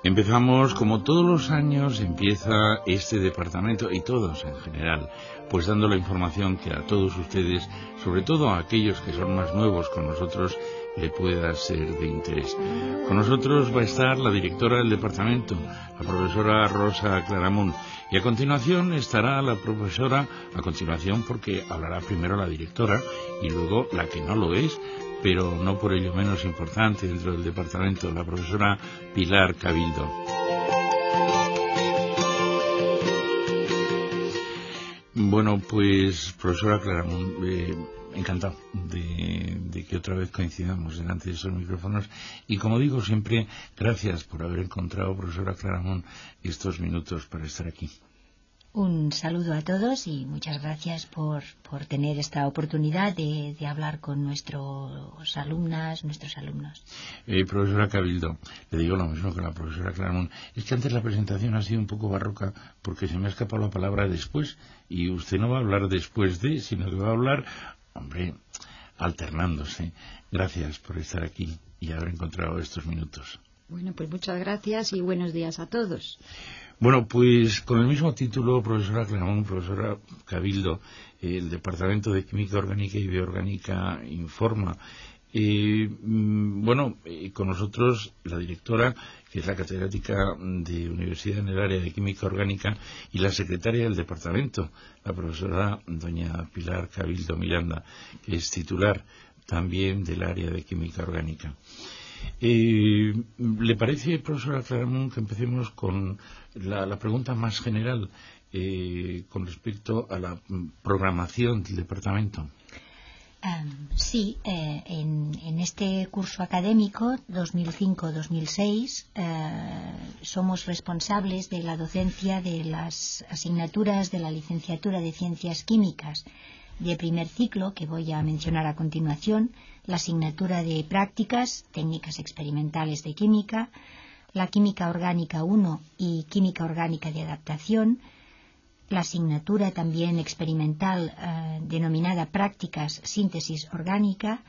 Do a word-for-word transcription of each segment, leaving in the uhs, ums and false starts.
Empezamos, como todos los años, empieza este departamento, y todos en general, pues dando la información que a todos ustedes, sobre todo a aquellos que son más nuevos con nosotros, le pueda ser de interés. Con nosotros va a estar la directora del departamento, la profesora Rosa Claramunt, y a continuación estará la profesora, a continuación porque hablará primero la directora y luego la que no lo es, pero no por ello menos importante dentro del departamento, la profesora Pilar Cabildo. Bueno, pues profesora Claramunt, eh, encantado de, de que otra vez coincidamos delante de estos micrófonos, y como digo siempre, gracias por haber encontrado, profesora Claramunt, estos minutos para estar aquí. Un saludo a todos y muchas gracias por, por tener esta oportunidad de, de hablar con nuestros alumnas, nuestros alumnos. Eh, profesora Cabildo, le digo lo mismo que la profesora Claramunt. Es que antes la presentación ha sido un poco barroca porque se me ha escapado la palabra después, y usted no va a hablar después de, sino que va a hablar, hombre, alternándose. Gracias por estar aquí y haber encontrado estos minutos. Bueno, pues muchas gracias y buenos días a todos. Bueno, pues con el mismo título, profesora Claramunt, profesora Cabildo, el Departamento de Química Orgánica y Bioorgánica informa. Eh, bueno, eh, con nosotros la directora, que es la catedrática de Universidad en el área de Química Orgánica, y la secretaria del departamento, la profesora doña Pilar Cabildo Miranda, que es titular también del área de Química Orgánica. Eh, ¿Le parece, profesora Claramunt, que empecemos con la, la pregunta más general eh, con respecto a la programación del departamento? Um, sí, eh, en, en este curso académico dos mil cinco dos mil seis eh, somos responsables de la docencia de las asignaturas de la licenciatura de Ciencias Químicas de primer ciclo, que voy a mencionar a continuación, la asignatura de Prácticas, Técnicas Experimentales de Química, la Química Orgánica uno y Química Orgánica de Adaptación, la asignatura también experimental eh, denominada Prácticas, Síntesis Orgánica,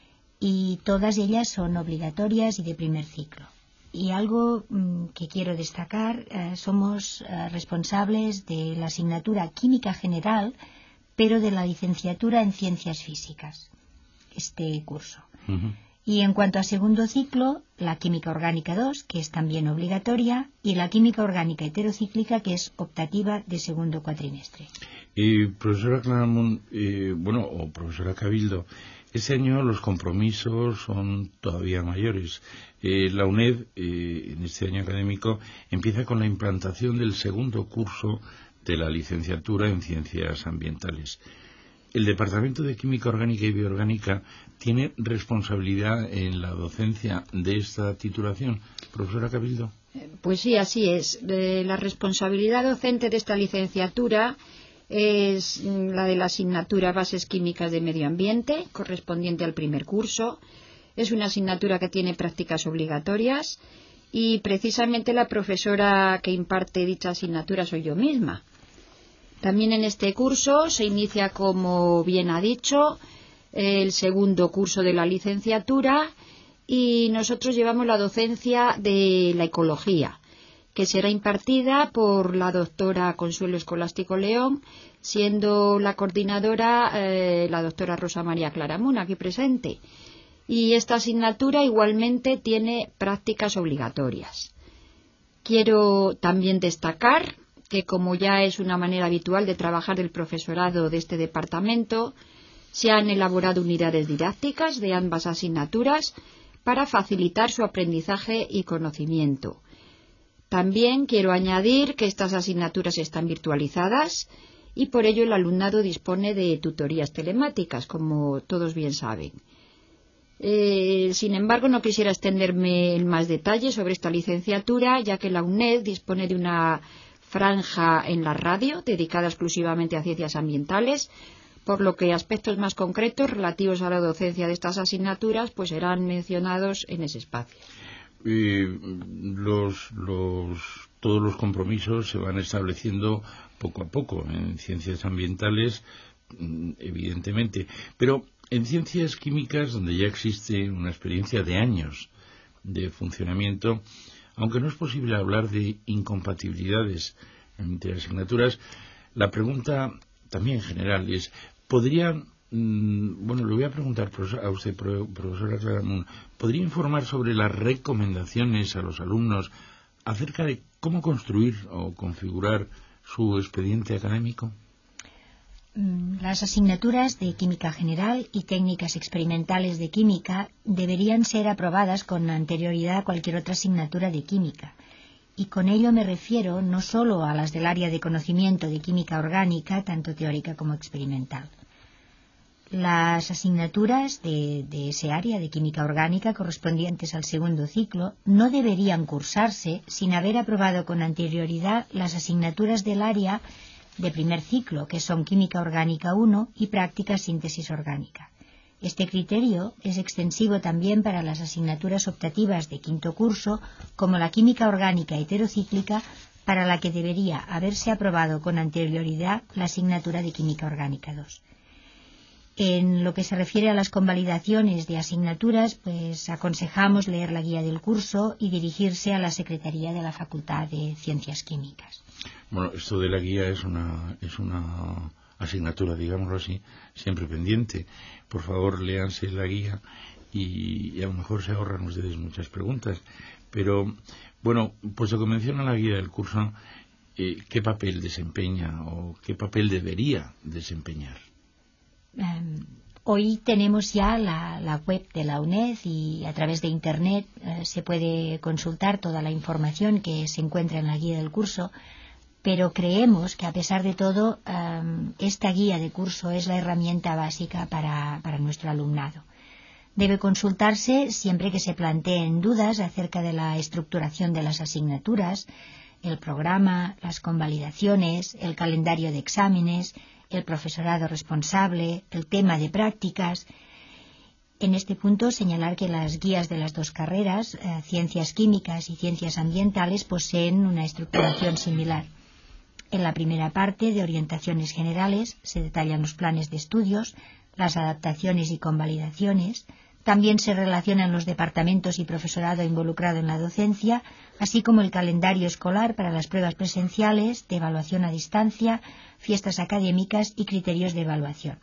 y todas ellas son obligatorias y de primer ciclo. Y algo mm, que quiero destacar, eh, somos eh, responsables de la asignatura Química General, pero de la licenciatura en Ciencias Físicas, este curso. Uh-huh. Y en cuanto a segundo ciclo, la Química Orgánica dos, que es también obligatoria, y la Química Orgánica Heterocíclica, que es optativa de segundo cuatrimestre. Eh, profesora Claramunt, eh, bueno, o profesora Cabildo, este año los compromisos son todavía mayores. Eh, la UNED, eh, en este año académico, empieza con la implantación del segundo curso de la licenciatura en Ciencias Ambientales. ¿El Departamento de Química Orgánica y Bioorgánica tiene responsabilidad en la docencia de esta titulación, profesora Cabildo? Pues sí, así es. Eh, la responsabilidad docente de esta licenciatura es la de la asignatura Bases Químicas de Medio Ambiente, correspondiente al primer curso. Es una asignatura que tiene prácticas obligatorias y precisamente la profesora que imparte dicha asignatura soy yo misma. También en este curso se inicia, como bien ha dicho, el segundo curso de la licenciatura, y nosotros llevamos la docencia de la ecología, que será impartida por la doctora Consuelo Escolástico León, siendo la coordinadora eh, la doctora Rosa María Claramunt, aquí presente. Y esta asignatura igualmente tiene prácticas obligatorias. Quiero también destacar que, como ya es una manera habitual de trabajar del profesorado de este departamento, se han elaborado unidades didácticas de ambas asignaturas para facilitar su aprendizaje y conocimiento. También quiero añadir que estas asignaturas están virtualizadas y por ello el alumnado dispone de tutorías telemáticas, como todos bien saben. Eh, sin embargo, no quisiera extenderme en más detalle sobre esta licenciatura, ya que la UNED dispone de una franja en la radio dedicada exclusivamente a ciencias ambientales, por lo que aspectos más concretos relativos a la docencia de estas asignaturas pues serán mencionados en ese espacio. Eh, los, los, todos los compromisos se van estableciendo poco a poco en ciencias ambientales, evidentemente, pero en ciencias químicas, donde ya existe una experiencia de años de funcionamiento, aunque no es posible hablar de incompatibilidades entre asignaturas, la pregunta también general es, ¿podría, mmm, bueno, le voy a preguntar a usted, profesora Claramunt, ¿podría informar sobre las recomendaciones a los alumnos acerca de cómo construir o configurar su expediente académico? Las asignaturas de Química General y Técnicas Experimentales de Química deberían ser aprobadas con anterioridad a cualquier otra asignatura de Química. Y con ello me refiero no solo a las del área de conocimiento de química orgánica, tanto teórica como experimental. Las asignaturas de, de ese área de química orgánica correspondientes al segundo ciclo no deberían cursarse sin haber aprobado con anterioridad las asignaturas del área de primer ciclo, que son Química Orgánica uno y Práctica Síntesis Orgánica. Este criterio es extensivo también para las asignaturas optativas de quinto curso, como la Química Orgánica Heterocíclica, para la que debería haberse aprobado con anterioridad la asignatura de Química Orgánica dos. En lo que se refiere a las convalidaciones de asignaturas, pues aconsejamos leer la guía del curso y dirigirse a la Secretaría de la Facultad de Ciencias Químicas. Bueno, esto de la guía es una, es una asignatura, digámoslo así, siempre pendiente. Por favor, léanse la guía y, y a lo mejor se ahorran ustedes muchas preguntas. Pero, bueno, puesto que menciona la guía del curso, eh, ¿qué papel desempeña o qué papel debería desempeñar? Um, hoy tenemos ya la, la web de la UNED y a través de Internet eh, se puede consultar toda la información que se encuentra en la guía del curso. Pero creemos que, a pesar de todo, um, esta guía de curso es la herramienta básica para, para nuestro alumnado. Debe consultarse siempre que se planteen dudas acerca de la estructuración de las asignaturas, el programa, las convalidaciones, el calendario de exámenes, el profesorado responsable, el tema de prácticas. En este punto, señalar que las guías de las dos carreras, eh, Ciencias Químicas y Ciencias Ambientales, poseen una estructuración similar. En la primera parte, de orientaciones generales, se detallan los planes de estudios, las adaptaciones y convalidaciones. También se relacionan los departamentos y profesorado involucrado en la docencia, así como el calendario escolar para las pruebas presenciales, de evaluación a distancia, fiestas académicas y criterios de evaluación.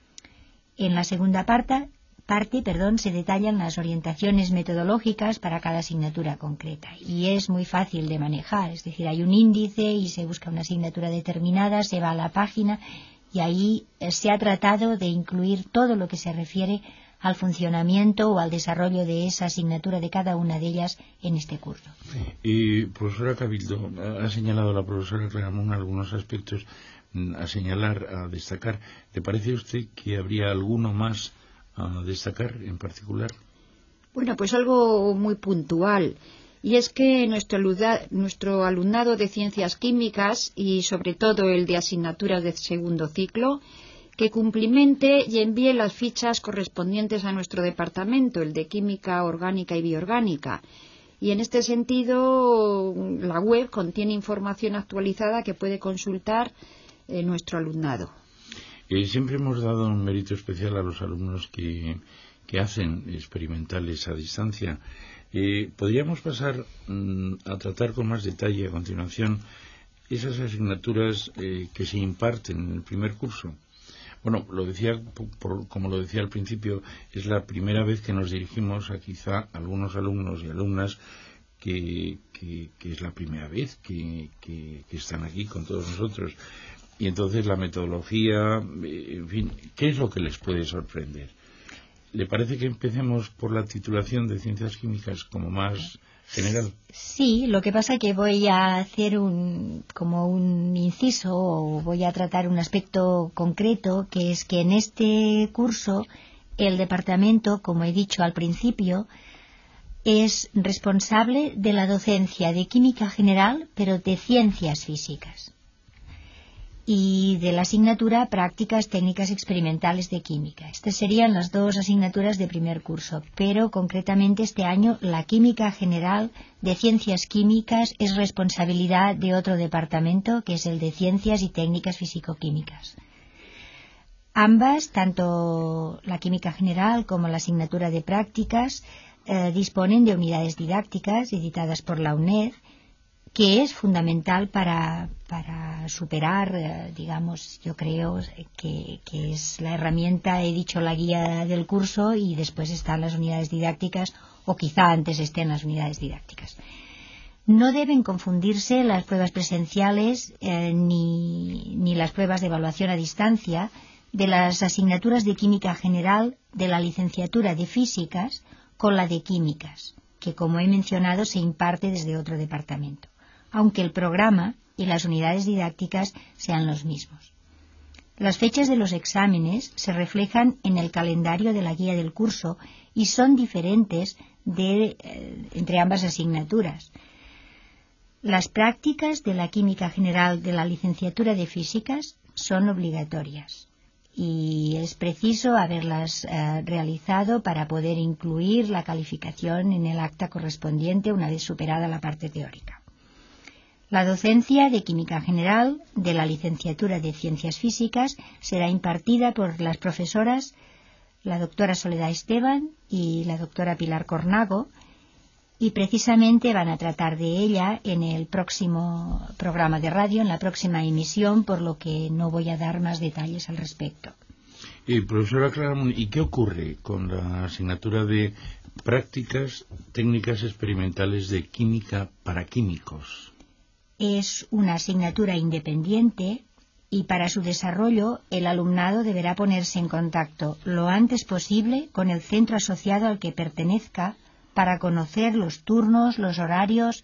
En la segunda parte, parte perdón, se detallan las orientaciones metodológicas para cada asignatura concreta y es muy fácil de manejar, es decir, hay un índice y se busca una asignatura determinada, se va a la página y ahí se ha tratado de incluir todo lo que se refiere al funcionamiento o al desarrollo de esa asignatura de cada una de ellas en este curso. Y, profesora Cabildo, ha señalado la profesora Claramunt algunos aspectos a señalar, a destacar. ¿Le parece a usted que habría alguno más a destacar en particular? Bueno, pues algo muy puntual, y es que nuestro, alumna, nuestro alumnado de Ciencias Químicas y sobre todo el de asignaturas de segundo ciclo, que cumplimente y envíe las fichas correspondientes a nuestro departamento, el de Química Orgánica y Bioorgánica. Y en este sentido, la web contiene información actualizada que puede consultar eh, nuestro alumnado. Eh, siempre hemos dado un mérito especial a los alumnos que, que hacen experimentales a distancia. Eh, ¿Podríamos pasar mmm, a tratar con más detalle a continuación esas asignaturas eh, que se imparten en el primer curso? Bueno, lo decía, por, como lo decía al principio, es la primera vez que nos dirigimos a quizá algunos alumnos y alumnas que, que, que es la primera vez que, que, que están aquí con todos nosotros. Y entonces la metodología, en fin, ¿qué es lo que les puede sorprender? ¿Le parece que empecemos por la titulación de Ciencias Químicas como más general? Sí, lo que pasa es que voy a hacer un, como un inciso o voy a tratar un aspecto concreto, que es que en este curso el departamento, como he dicho al principio, es responsable de la docencia de Química General, pero de Ciencias Físicas, y de la asignatura Prácticas Técnicas Experimentales de Química. Estas serían las dos asignaturas de primer curso, pero concretamente este año la Química General de Ciencias Químicas es responsabilidad de otro departamento, que es el de Ciencias y Técnicas Físico-Químicas. Ambas, tanto la Química General como la asignatura de Prácticas, eh, disponen de unidades didácticas editadas por la UNED, que es fundamental para, para superar, eh, digamos, yo creo que, que es la herramienta, he dicho la guía del curso y después están las unidades didácticas, o quizá antes estén las unidades didácticas. No deben confundirse las pruebas presenciales eh, ni, ni las pruebas de evaluación a distancia de las asignaturas de química general de la licenciatura de físicas con la de químicas, que como he mencionado se imparte desde otro departamento, aunque el programa y las unidades didácticas sean los mismos. Las fechas de los exámenes se reflejan en el calendario de la guía del curso y son diferentes de, eh, entre ambas asignaturas. Las prácticas de la química general de la licenciatura de físicas son obligatorias y es preciso haberlas eh, realizado para poder incluir la calificación en el acta correspondiente una vez superada la parte teórica. La docencia de química general de la licenciatura de ciencias físicas será impartida por las profesoras la doctora Soledad Esteban y la doctora Pilar Cornago, y precisamente van a tratar de ella en el próximo programa de radio, en la próxima emisión, por lo que no voy a dar más detalles al respecto. Eh, profesora Claramunt, ¿y qué ocurre con la asignatura de prácticas técnicas experimentales de química para químicos? Es una asignatura independiente y para su desarrollo el alumnado deberá ponerse en contacto lo antes posible con el centro asociado al que pertenezca para conocer los turnos, los horarios,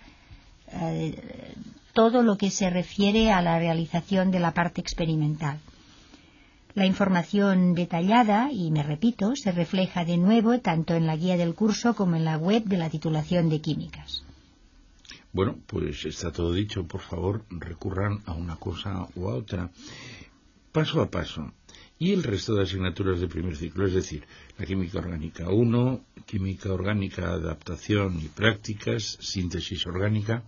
eh, todo lo que se refiere a la realización de la parte experimental. La información detallada, y me repito, se refleja de nuevo tanto en la guía del curso como en la web de la titulación de químicas. Bueno, pues está todo dicho. Por favor, recurran a una cosa u a otra. Paso a paso. Y el resto de asignaturas de primer ciclo, es decir, la química orgánica uno, química orgánica, adaptación y prácticas, síntesis orgánica.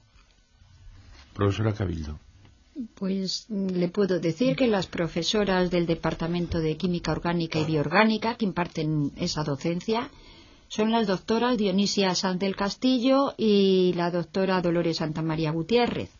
Profesora Cabildo. Pues le puedo decir que las profesoras del Departamento de Química Orgánica y Bioorgánica que imparten esa docencia son las doctoras Dionisia Sanz del Castillo y la doctora Dolores Santamaría Gutiérrez.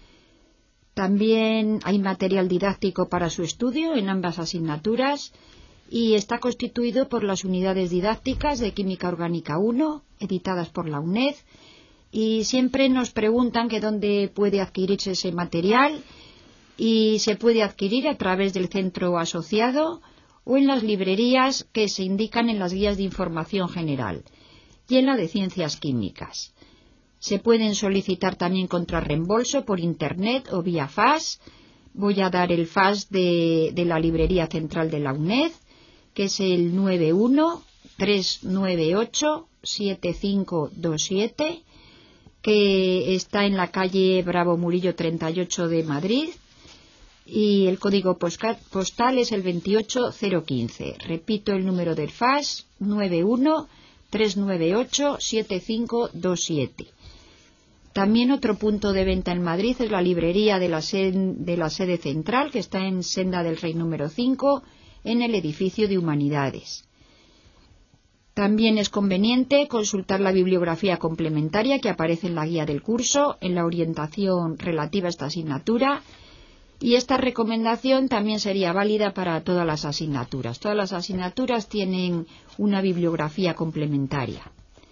También hay material didáctico para su estudio en ambas asignaturas y está constituido por las unidades didácticas de Química Orgánica uno, editadas por la UNED, y siempre nos preguntan que dónde puede adquirirse ese material, y se puede adquirir a través del centro asociado o en las librerías que se indican en las guías de información general y en la de ciencias químicas. Se pueden solicitar también contra reembolso por internet o vía fax. Voy a dar el fax de, de la librería central de la UNED, que es el nueve uno tres nueve ocho siete cinco dos siete, que está en la calle Bravo Murillo treinta y ocho de Madrid, y el código postal es el veintiocho cero quince. Repito el número del fax, nueve uno tres nueve ocho siete cinco dos siete. También otro punto de venta en Madrid es la librería de la, sed, de la sede central, que está en Senda del Rey número cinco, en el edificio de Humanidades. También es conveniente consultar la bibliografía complementaria que aparece en la guía del curso, en la orientación relativa a esta asignatura, y esta recomendación también sería válida para todas las asignaturas. Todas las asignaturas tienen una bibliografía complementaria.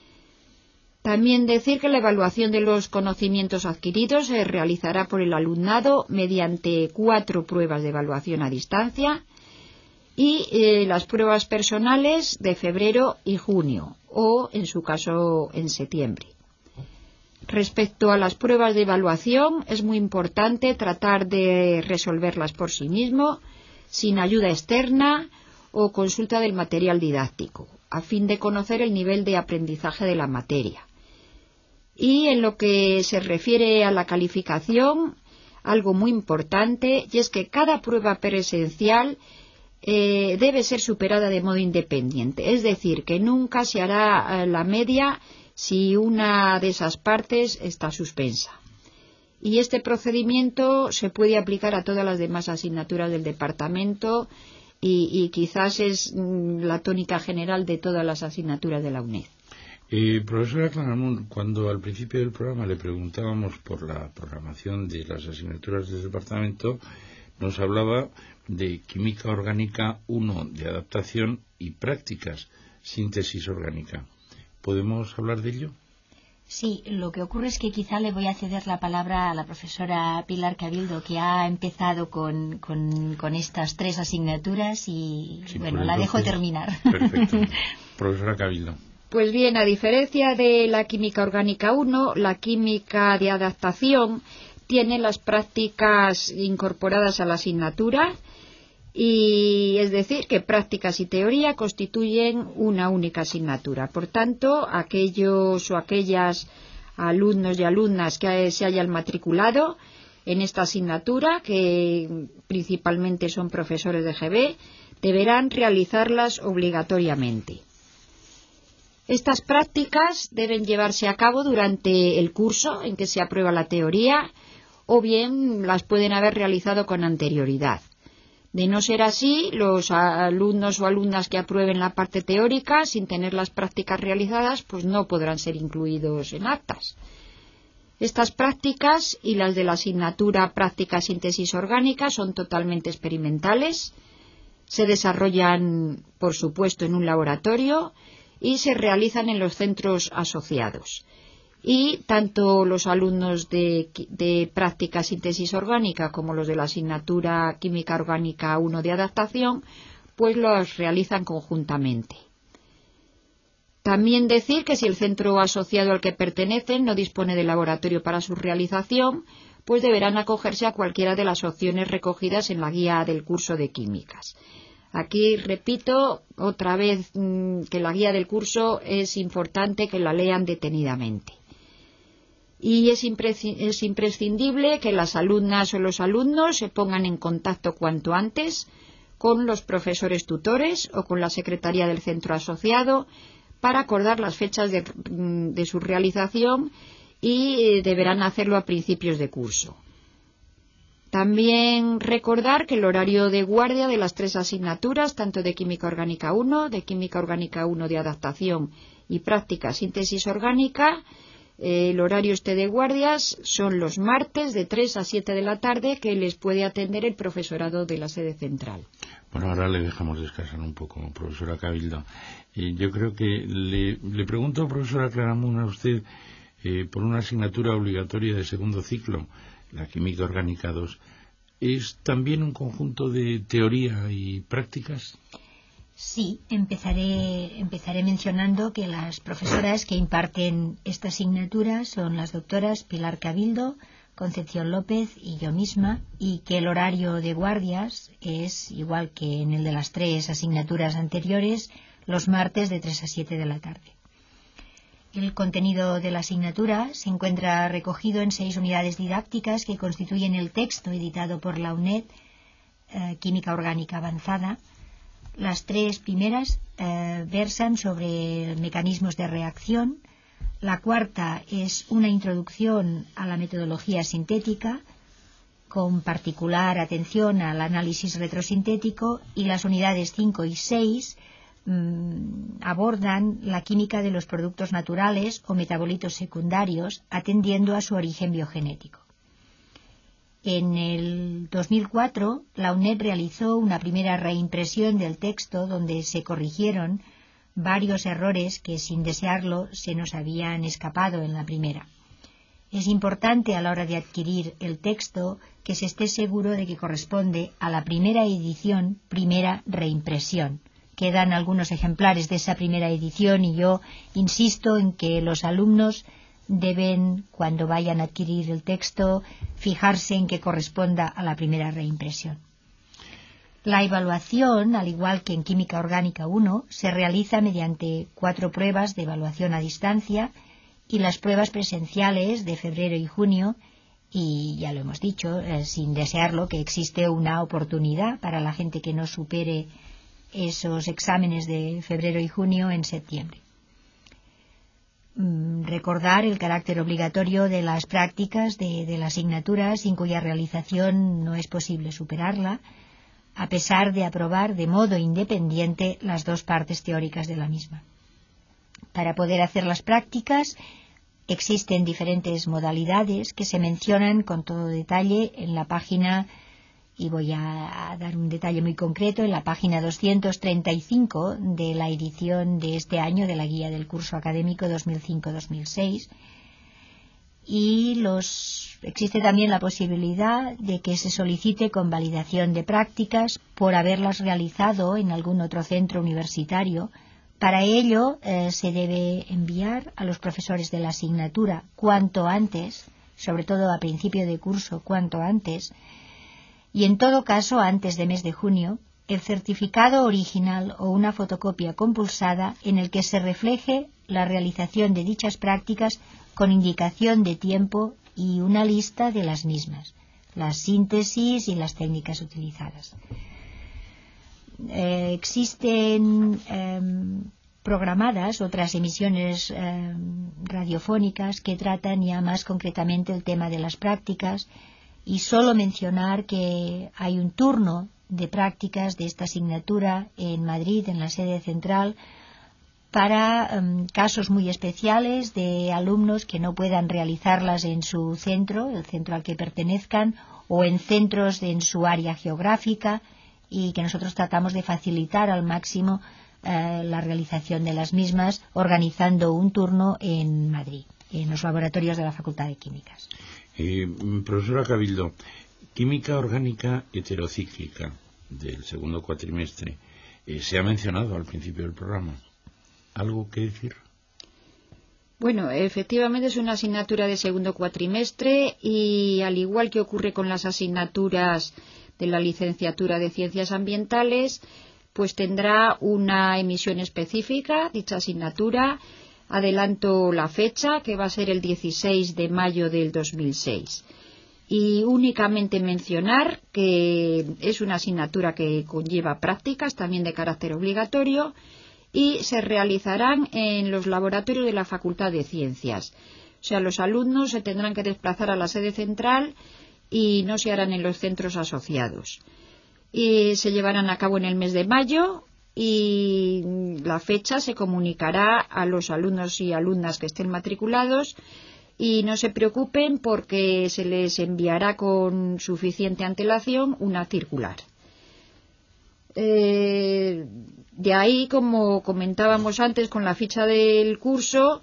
También decir que la evaluación de los conocimientos adquiridos se realizará por el alumnado mediante cuatro pruebas de evaluación a distancia y eh, las pruebas personales de febrero y junio, o en su caso en septiembre. Respecto a las pruebas de evaluación, es muy importante tratar de resolverlas por sí mismo, sin ayuda externa o consulta del material didáctico, a fin de conocer el nivel de aprendizaje de la materia. Y en lo que se refiere a la calificación, algo muy importante, y es que cada prueba presencial eh, debe ser superada de modo independiente, es decir, que nunca se hará la media si una de esas partes está suspensa. Y este procedimiento se puede aplicar a todas las demás asignaturas del departamento y, y quizás es mm, la tónica general de todas las asignaturas de la UNED. Eh, profesora Claramunt, cuando al principio del programa le preguntábamos por la programación de las asignaturas del departamento, nos hablaba de química orgánica uno de adaptación y prácticas, síntesis orgánica. ¿Podemos hablar de ello? Sí, lo que ocurre es que quizá le voy a ceder la palabra a la profesora Pilar Cabildo, que ha empezado con, con, con estas tres asignaturas y, sí, bueno, la dejo terminar. Perfecto. Profesora Cabildo. Pues bien, a diferencia de la química orgánica uno, la química de adaptación tiene las prácticas incorporadas a la asignatura, y es decir, que prácticas y teoría constituyen una única asignatura. Por tanto, aquellos o aquellas alumnos y alumnas que se hayan matriculado en esta asignatura, que principalmente son profesores de G B, deberán realizarlas obligatoriamente. Estas prácticas deben llevarse a cabo durante el curso en que se aprueba la teoría, o bien las pueden haber realizado con anterioridad. De no ser así, los alumnos o alumnas que aprueben la parte teórica sin tener las prácticas realizadas, pues no podrán ser incluidos en actas. Estas prácticas y las de la asignatura Práctica Síntesis Orgánica son totalmente experimentales, se desarrollan, por supuesto, en un laboratorio y se realizan en los centros asociados. Y tanto los alumnos de, de práctica síntesis orgánica como los de la asignatura química orgánica uno de adaptación, pues los realizan conjuntamente. También decir que si el centro asociado al que pertenecen no dispone de laboratorio para su realización, pues deberán acogerse a cualquiera de las opciones recogidas en la guía del curso de químicas. Aquí repito otra vez mmm, que la guía del curso es importante que la lean detenidamente. Y es imprescindible que las alumnas o los alumnos se pongan en contacto cuanto antes con los profesores tutores o con la secretaría del centro asociado para acordar las fechas de, de su realización, y deberán hacerlo a principios de curso. También recordar que el horario de guardia de las tres asignaturas, tanto de Química Orgánica uno, de Química Orgánica uno de Adaptación y Práctica Síntesis Orgánica, el horario este de guardias son los martes de tres a siete de la tarde, que les puede atender el profesorado de la sede central. Bueno, ahora le dejamos descansar un poco, profesora Cabildo. Eh, yo creo que le, le pregunto, profesora Claramunt, a usted eh, por una asignatura obligatoria de segundo ciclo, la Química Orgánica dos, ¿es también un conjunto de teoría y prácticas? Sí, empezaré, empezaré mencionando que las profesoras que imparten esta asignatura son las doctoras Pilar Cabildo, Concepción López y yo misma, y que el horario de guardias es igual que en el de las tres asignaturas anteriores, los martes de tres a siete de la tarde. El contenido de la asignatura se encuentra recogido en seis unidades didácticas que constituyen el texto editado por la UNED, eh, Química Orgánica Avanzada. Las tres primeras eh, versan sobre mecanismos de reacción. La cuarta es una introducción a la metodología sintética, con particular atención al análisis retrosintético, y las unidades cinco y seis mmm, abordan la química de los productos naturales o metabolitos secundarios, atendiendo a su origen biogenético. En el dos mil cuatro, la UNED realizó una primera reimpresión del texto donde se corrigieron varios errores que, sin desearlo, se nos habían escapado en la primera. Es importante a la hora de adquirir el texto que se esté seguro de que corresponde a la primera edición, primera reimpresión. Quedan algunos ejemplares de esa primera edición y yo insisto en que los alumnos deben, cuando vayan a adquirir el texto, fijarse en que corresponda a la primera reimpresión. La evaluación, al igual que en Química Orgánica uno, se realiza mediante cuatro pruebas de evaluación a distancia y las pruebas presenciales de febrero y junio, y ya lo hemos dicho, eh, sin desearlo, que existe una oportunidad para la gente que no supere esos exámenes de febrero y junio en septiembre. Recordar el carácter obligatorio de las prácticas de, de la asignatura, sin cuya realización no es posible superarla, a pesar de aprobar de modo independiente las dos partes teóricas de la misma. para poder hacer las prácticas existen diferentes modalidades que se mencionan con todo detalle en la página, y voy a dar un detalle muy concreto, en la página doscientos treinta y cinco de la edición de este año de la guía del curso académico dos mil cinco dos mil seis. Y los, existe también la posibilidad de que se solicite convalidación de prácticas por haberlas realizado en algún otro centro universitario. Para ello eh, se debe enviar a los profesores de la asignatura cuanto antes, sobre todo a principio de curso cuanto antes, y en todo caso antes de mes de junio, el certificado original o una fotocopia compulsada en el que se refleje la realización de dichas prácticas con indicación de tiempo y una lista de las mismas, las síntesis y las técnicas utilizadas. Eh, existen eh, programadas otras emisiones eh, radiofónicas que tratan ya más concretamente el tema de las prácticas, y solo mencionar que hay un turno de prácticas de esta asignatura en Madrid, en la sede central, para um, casos muy especiales de alumnos que no puedan realizarlas en su centro, el centro al que pertenezcan, o en centros de, en su área geográfica, y que nosotros tratamos de facilitar al máximo uh, la realización de las mismas, organizando un turno en Madrid, en los laboratorios de la Facultad de Químicas. Eh, profesora Cabildo, química orgánica heterocíclica del segundo cuatrimestre, eh, se ha mencionado al principio del programa. ¿Algo que decir? Bueno, efectivamente es una asignatura de segundo cuatrimestre y, al igual que ocurre con las asignaturas de la licenciatura de Ciencias Ambientales, pues tendrá una emisión específica, dicha asignatura. Adelanto la fecha, que va a ser el dieciséis de mayo del dos mil seis. Y únicamente mencionar que es una asignatura que conlleva prácticas también de carácter obligatorio y se realizarán en los laboratorios de la Facultad de Ciencias. O sea, los alumnos se tendrán que desplazar a la sede central y no se harán en los centros asociados. Y se llevarán a cabo en el mes de mayo, y la fecha se comunicará a los alumnos y alumnas que estén matriculados, y no se preocupen porque se les enviará con suficiente antelación una circular. Eh, de ahí, como comentábamos antes con la ficha del curso,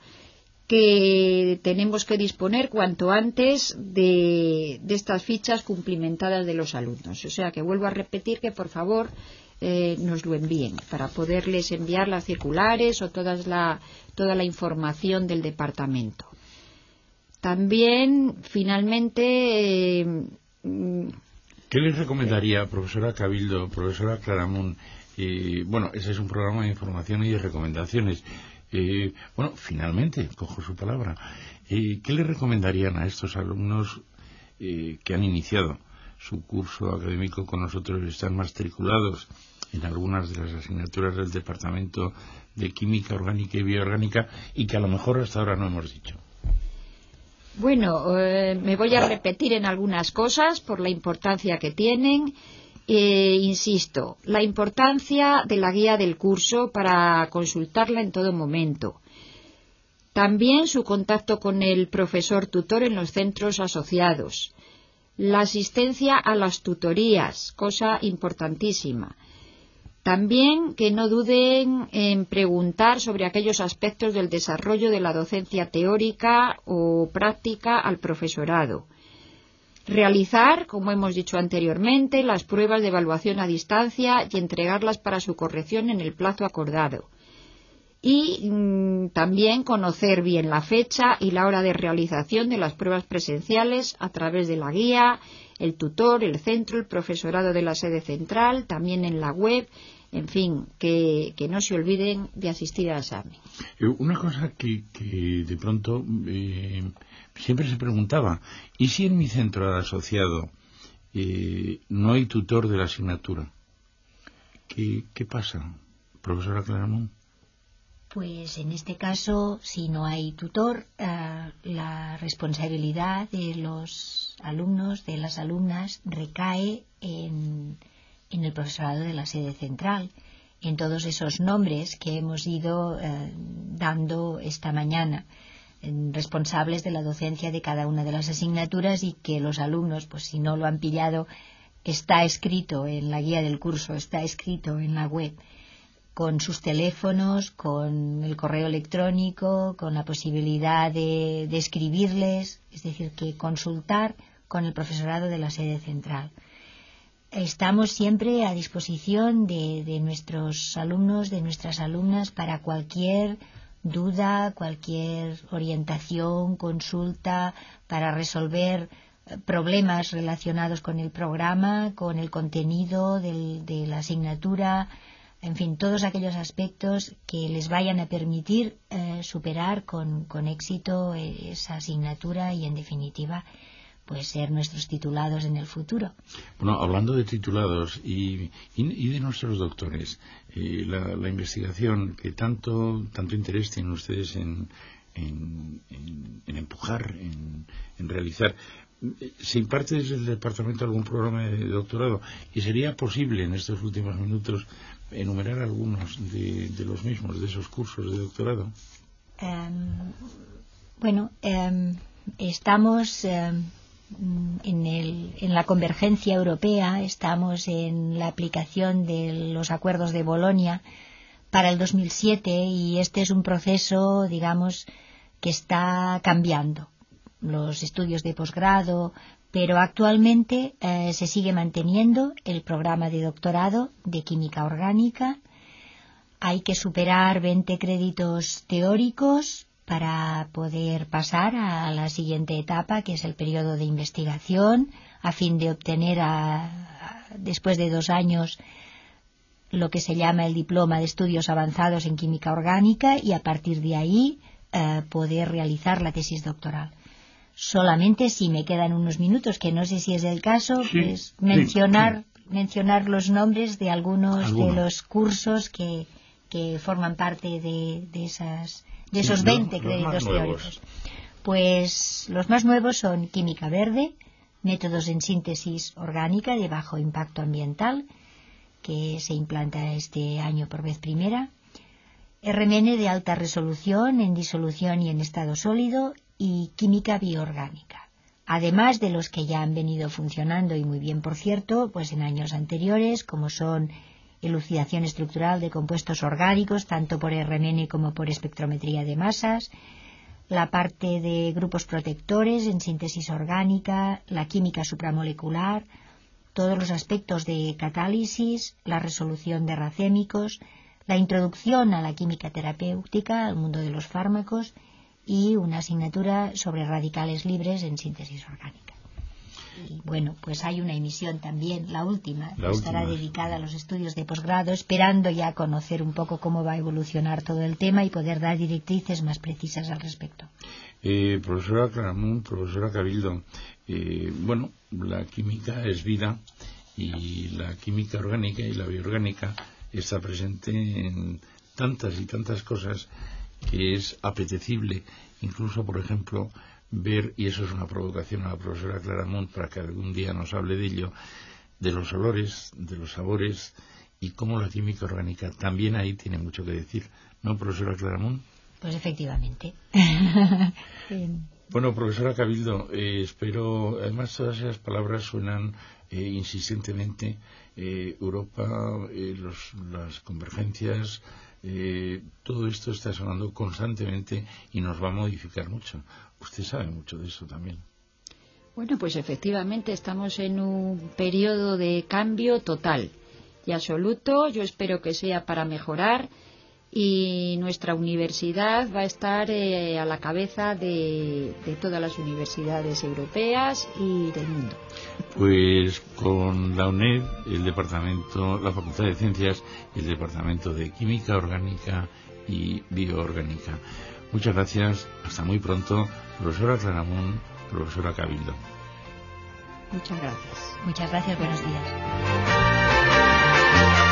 que tenemos que disponer cuanto antes de, de estas fichas cumplimentadas de los alumnos. O sea que vuelvo a repetir que por favor Eh, nos lo envíen para poderles enviar las circulares o todas la, toda la información del departamento. También, finalmente, eh, ¿qué les recomendaría, profesora Cabildo, profesora Claramunt? Eh, bueno, ese es un programa de información y de recomendaciones. Eh, bueno, finalmente, cojo su palabra. Eh, ¿Qué le recomendarían a estos alumnos eh, que han iniciado su curso académico con nosotros y están matriculados en algunas de las asignaturas del Departamento de Química Orgánica y Bioorgánica y que a lo mejor hasta ahora no hemos dicho? Bueno, eh, me voy a repetir en algunas cosas por la importancia que tienen. Eh, insisto, la importancia de la guía del curso para consultarla en todo momento. También su contacto con el profesor tutor en los centros asociados. La asistencia a las tutorías, cosa importantísima. También que no duden en preguntar sobre aquellos aspectos del desarrollo de la docencia teórica o práctica al profesorado. Realizar, como hemos dicho anteriormente, las pruebas de evaluación a distancia y entregarlas para su corrección en el plazo acordado. Y mmm, también conocer bien la fecha y la hora de realización de las pruebas presenciales a través de la guía, el tutor, el centro, el profesorado de la sede central, también en la web, en fin, que, que no se olviden de asistir al examen. Una cosa que, que de pronto eh, siempre se preguntaba, ¿y si en mi centro asociado eh, no hay tutor de la asignatura? ¿Qué, qué pasa, profesora Claramunt? Pues en este caso, si no hay tutor, eh, la responsabilidad de los alumnos, de las alumnas, recae en, en el profesorado de la sede central. en todos esos nombres que hemos ido eh, dando esta mañana, responsables de la docencia de cada una de las asignaturas, y que los alumnos, pues si no lo han pillado, está escrito en la guía del curso, está escrito en la web, con sus teléfonos, con el correo electrónico, con la posibilidad de, de escribirles, es decir, que consultar con el profesorado de la sede central. Estamos siempre a disposición de, de nuestros alumnos, de nuestras alumnas, para cualquier duda, cualquier orientación, consulta, para resolver problemas relacionados con el programa, con el contenido del, de la asignatura, en fin, todos aquellos aspectos que les vayan a permitir eh, superar con, con éxito esa asignatura y, en definitiva, pues ser nuestros titulados en el futuro. Bueno, hablando de titulados y, y, y de nuestros doctores, eh, la, la investigación que tanto tanto interés tienen ustedes en, en, en, en empujar, en, en realizar, ¿se imparte desde el departamento algún programa de doctorado? Y sería posible en estos últimos minutos enumerar algunos de, de los mismos, de esos cursos de doctorado. Um, bueno, um, estamos um, en, el, en la convergencia europea, estamos en la aplicación de los acuerdos de Bolonia para el dos mil siete, y este es un proceso, digamos, que está cambiando los estudios de posgrado, pero actualmente eh, se sigue manteniendo el programa de doctorado de química orgánica. Hay que superar veinte créditos teóricos para poder pasar a la siguiente etapa, que es el periodo de investigación, a fin de obtener, a, a, después de dos años, lo que se llama el diploma de estudios avanzados en química orgánica, y a partir de ahí eh, poder realizar la tesis doctoral. Solamente, si me quedan unos minutos, que no sé si es el caso, sí, pues mencionar, sí, sí. mencionar los nombres de algunos ¿Alguno? de los cursos que, que forman parte de, de, esas, de esos sí, veinte no, créditos teóricos. Pues los más nuevos son química verde, métodos en síntesis orgánica de bajo impacto ambiental, que se implanta este año por vez primera, R M N de alta resolución en disolución y en estado sólido, y química bioorgánica, además de los que ya han venido funcionando, y muy bien, por cierto, pues en años anteriores, como son elucidación estructural de compuestos orgánicos, tanto por R M N como por espectrometría de masas, la parte de grupos protectores en síntesis orgánica, la química supramolecular, todos los aspectos de catálisis, la resolución de racémicos, la introducción a la química terapéutica, al mundo de los fármacos, y una asignatura sobre radicales libres en síntesis orgánica. Y bueno, pues hay una emisión también, la última, la que estará última. dedicada a los estudios de posgrado, esperando ya conocer un poco cómo va a evolucionar todo el tema y poder dar directrices más precisas al respecto. Eh, profesora Claramunt, profesora Cabildo, eh, bueno, la química es vida, y la química orgánica y la bioorgánica está presente en tantas y tantas cosas que es apetecible, incluso, por ejemplo, ver, y eso es una provocación a la profesora Claramunt para que algún día nos hable de ello, de los olores, de los sabores, y cómo la química orgánica también ahí tiene mucho que decir, ¿no, profesora Claramunt? Pues efectivamente. Bueno, profesora Cabildo, eh, espero, además todas esas palabras suenan eh, insistentemente, eh, Europa, eh, los, las convergencias, Eh, todo esto está sonando constantemente y nos va a modificar mucho. Usted sabe mucho de eso también. Bueno, pues efectivamente estamos en un periodo de cambio total y absoluto. Yo espero que sea para mejorar, y nuestra universidad va a estar eh, a la cabeza de, de todas las universidades europeas y del mundo. Pues con la UNED, el departamento, la Facultad de Ciencias, el departamento de Química Orgánica y Bioorgánica. Muchas gracias, hasta muy pronto, profesora Claramunt, profesora Cabildo. Muchas gracias. Muchas gracias, buenos días.